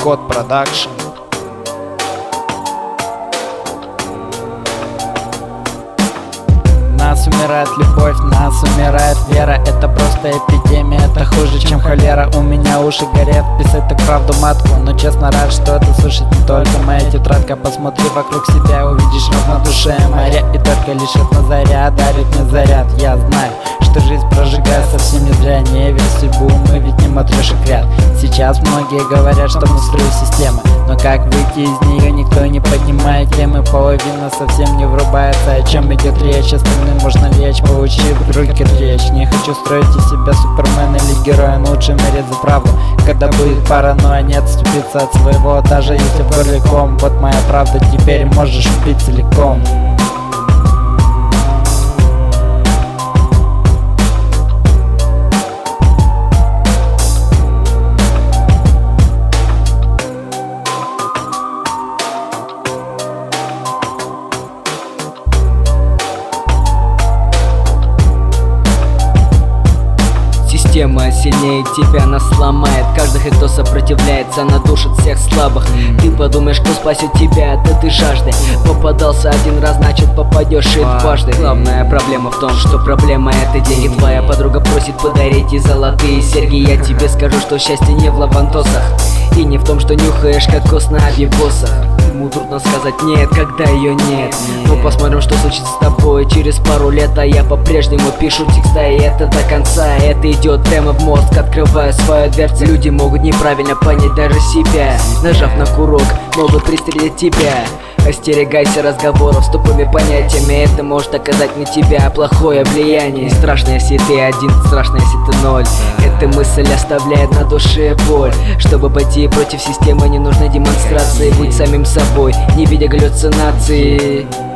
Код Продакшн. Нас умирает любовь, нас умирает вера. Это просто эпидемия, это хуже, чем холера. У меня уши горят, писать так правду матку. Но честно рад, что это слышит не только моя тетрадка. Посмотри вокруг себя, увидишь равнодушие моря. И только лишь одна заря дарит мне заряд. Я знаю, что жизнь прожигает совсем не зря. Не верь в судьбу, мы ведь не матрешек ряд. Сейчас многие говорят, что мы строю системы, но как выйти из нее, никто не поднимает темы. Половина совсем не врубается, о чем идет речь. Остальным можно лечь, получив руки речь. Не хочу строить из себя супермена или героя, но лучше мерить за правду. Когда будет паранойя, не отступиться от своего, даже если в горле ком. Вот моя правда, теперь можешь пить целиком. Система сильнее тебя, нас сломает. Каждый, кто сопротивляется, она душит всех слабых. Ты подумаешь, кто спасет тебя от этой жажды. Попадался один раз, значит попадешь и дважды. Главная проблема в том, что проблема это деньги. Твоя подруга просит подарить ей золотые серьги. Я тебе скажу, что счастье не в лавантосах и не в том, что нюхаешь кокос на авиабосах. Ему трудно сказать нет, когда ее нет. Но посмотрим, что случится с тобой через пару лет. А я по-прежнему пишу текста, и это до конца. Это идет прямо в мозг, открывая свою дверцу. Люди могут неправильно понять даже себя. Нажав на курок, могут пристрелить тебя. Остерегайся разговоров с тупыми понятиями. Это может оказать на тебя плохое влияние. Не страшно, если ты один, страшно, если ты ноль. Эта мысль оставляет на душе боль. Чтобы пойти против системы, не нужны демонстрации. Будь самим собой, не видя галлюцинаций.